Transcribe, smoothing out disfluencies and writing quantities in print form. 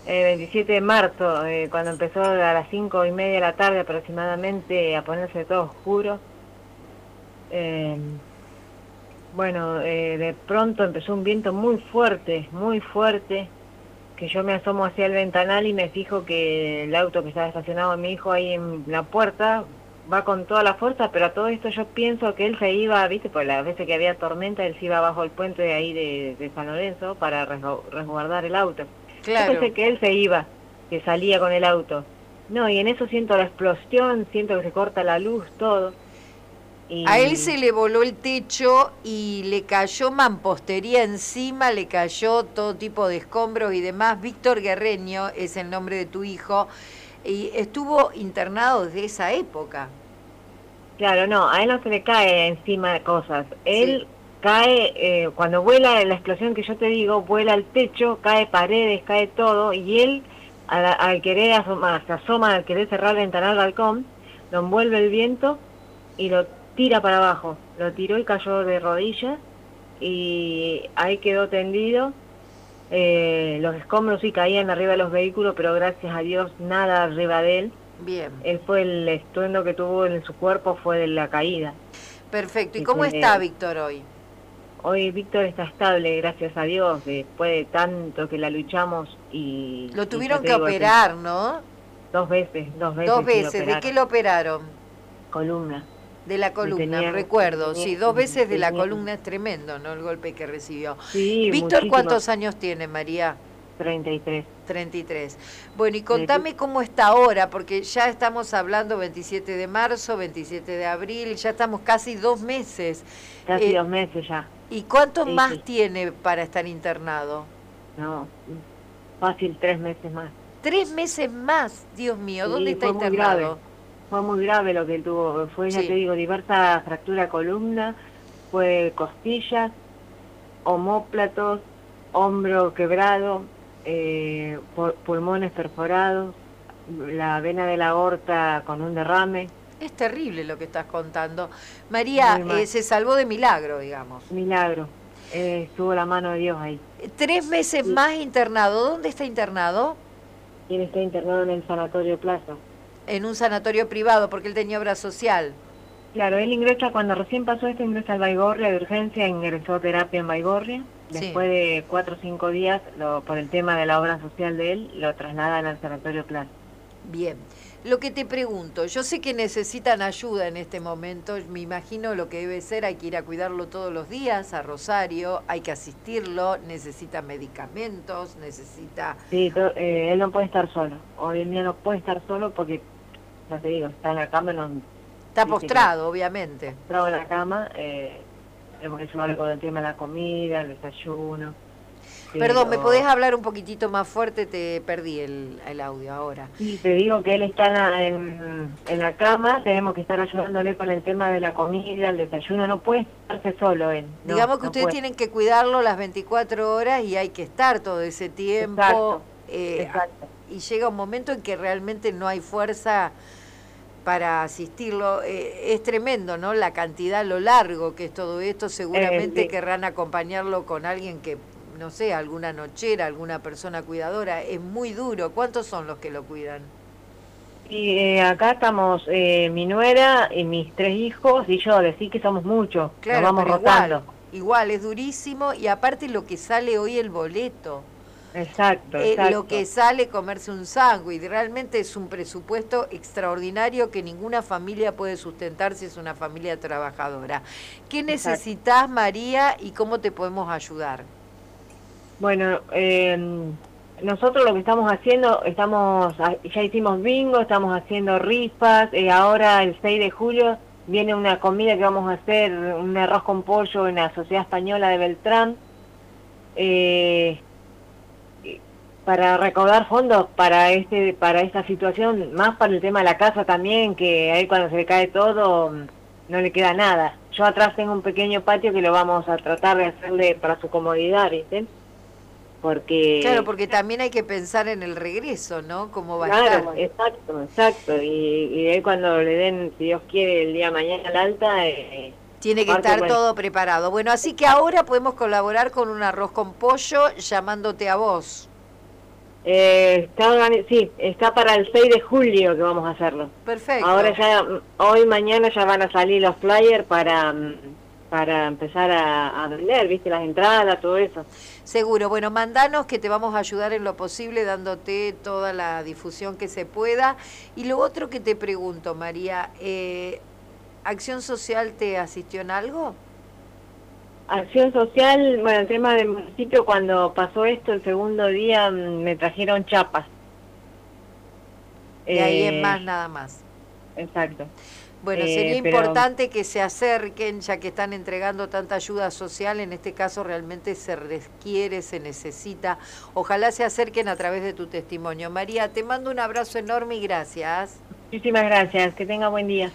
27 de marzo, cuando empezó a las 5:30 de la tarde aproximadamente a ponerse todo oscuro. Eh, bueno, de pronto empezó un viento muy fuerte, que yo me asomo hacia el ventanal y me fijo que el auto que estaba estacionado mi hijo ahí en la puerta va con toda la fuerza, pero a todo esto yo pienso que él se iba, viste, pues las veces que había tormenta, él se iba bajo el puente de ahí de San Lorenzo para resguardar el auto. Yo Claro. pensé que él se iba, que salía con el auto. No, y en eso siento la explosión, siento que se corta la luz, todo. A él Y se le voló el techo y le cayó mampostería encima, le cayó todo tipo de escombros y demás. Víctor Guerreño es el nombre de tu hijo y estuvo internado desde esa época. claro, no, a él no se le cae encima de cosas. Sí. Él cae, cuando vuela la explosión que yo te digo, vuela al techo, cae paredes, cae todo, y él, al querer asomar, se asoma, al querer cerrar el ventanal al balcón, lo envuelve el viento y lo tira para abajo. Lo tiró y cayó de rodillas, y ahí quedó tendido. Los escombros sí caían arriba de los vehículos, pero gracias a Dios nada arriba de él. Bien, Él fue el estruendo que tuvo en su cuerpo fue de la caída. perfecto. ¿Y Que cómo está se, Víctor hoy? hoy Víctor está estable, gracias a Dios, después de tanto que la luchamos Lo y ya tuvieron te que digo, operar, ¿no? dos Dos veces sí lo veces. ¿De qué operaron, lo operaron? columna. De la Y columna, tenían, recuerdo. Sí, dos veces de la tenía, columna es tremendo, ¿no? El golpe que recibió. sí, Víctor, muchísimo, ¿cuántos años tiene, María? 33. 33. Bueno, y De, contame cómo está ahora, porque ya estamos hablando 27 de marzo, 27 de abril, ya estamos casi 2 meses. casi Eh, 2 meses ya. ¿Y cuánto Sí, más sí, tiene para estar internado? no, fácil 3 meses más. 3 meses más, Dios mío, ¿dónde Sí, está internado? fue muy grave lo que él tuvo, fue, ya te Sí. digo, diversa fractura de columna, fue costillas, omóplatos, hombro quebrado, pulmones perforados, la vena de la aorta con un derrame, Es terrible lo que estás contando. María, muy mal. se salvó de milagro, digamos. Milagro, estuvo la mano de Dios ahí. 3 meses Sí, más internado. ¿Dónde está internado? y él está internado en el Sanatorio Plaza. En un sanatorio privado, porque él tenía obra social. Claro, él ingresa, cuando recién pasó esto, ingresa al Baigorria de urgencia, ingresó a terapia en Baigorria. Sí. Después de 4 o 5 días, por el tema de la obra social de él, lo trasladan al Sanatorio Plaza. Bien, lo que te pregunto, yo sé que necesitan ayuda en este momento, me imagino lo que debe ser, hay que ir a cuidarlo todos los días a Rosario, hay que asistirlo, necesita medicamentos, necesita... Sí, él no puede estar solo. Hoy en día no puede estar solo porque, ya te digo, está en la cama, no, Está dice que postrado, obviamente. entraba en la cama, tenemos que llevarle con el tema de la comida, el desayuno, Perdón, ¿me podés pero hablar un poquitito más fuerte? Te perdí el audio ahora. sí, te digo que él está en la cama, tenemos que estar ayudándole con el tema de la comida, el desayuno, no puede estarse solo él, no, Digamos que no ustedes puede. tienen que cuidarlo las 24 horas y hay que estar todo ese tiempo. Exacto, exacto. Y llega un momento en que realmente no hay fuerza para asistirlo. Es tremendo, ¿no? La cantidad, lo largo que es todo esto. Seguramente Sí. querrán acompañarlo con alguien que, no sé, alguna nochera, alguna persona cuidadora. Es muy duro. ¿Cuántos son los que lo cuidan? Y acá estamos mi nuera y mis 3 hijos y yo, decir que somos muchos, nos Claro, vamos pero igual, rotando. igual, es durísimo. Y aparte lo que sale hoy el boleto. Exacto, Lo que exacto, sale comerse un sándwich, realmente es un presupuesto extraordinario que ninguna familia puede sustentar si es una familia trabajadora. ¿Qué exacto. necesitas, María, y cómo te podemos ayudar? Bueno, nosotros lo que estamos haciendo, ya hicimos bingo, estamos haciendo rifas, ahora el 6 de julio viene una comida que vamos a hacer, un arroz con pollo en la Sociedad Española de Beltrán, eh, para recaudar fondos para esta situación, más para el tema de la casa también, que ahí cuando se le cae todo, no le queda nada. Yo atrás tengo un pequeño patio que lo vamos a tratar de hacerle para su comodidad, ¿viste? Claro, Porque, porque también hay que pensar en el regreso, ¿no? ¿Cómo va a estar? claro, exacto, exacto, y de ahí cuando le den, si Dios quiere, el día de mañana el alta, Tiene que aparte, estar bueno, todo preparado. Bueno, así que ahora podemos colaborar con un arroz con pollo llamándote a vos. Sí, está para el 6 de julio que vamos a hacerlo. Perfecto. Ahora ya, hoy, mañana ya van a salir los flyers para empezar a vender, viste, las entradas, todo eso. Seguro. Bueno, mandanos que te vamos a ayudar en lo posible dándote toda la difusión que se pueda. Y lo otro que te pregunto, María, ¿Acción Social te asistió en algo? Acción social, bueno, el tema del municipio, cuando pasó esto, el segundo día me trajeron chapas. De ahí en Eh, más, nada más. exacto. Bueno, sería Pero importante que se acerquen, ya que están entregando tanta ayuda social, en este caso realmente se requiere, se necesita. Ojalá se acerquen a través de tu testimonio. María, te mando un abrazo enorme y gracias. muchísimas gracias, que tenga buen día.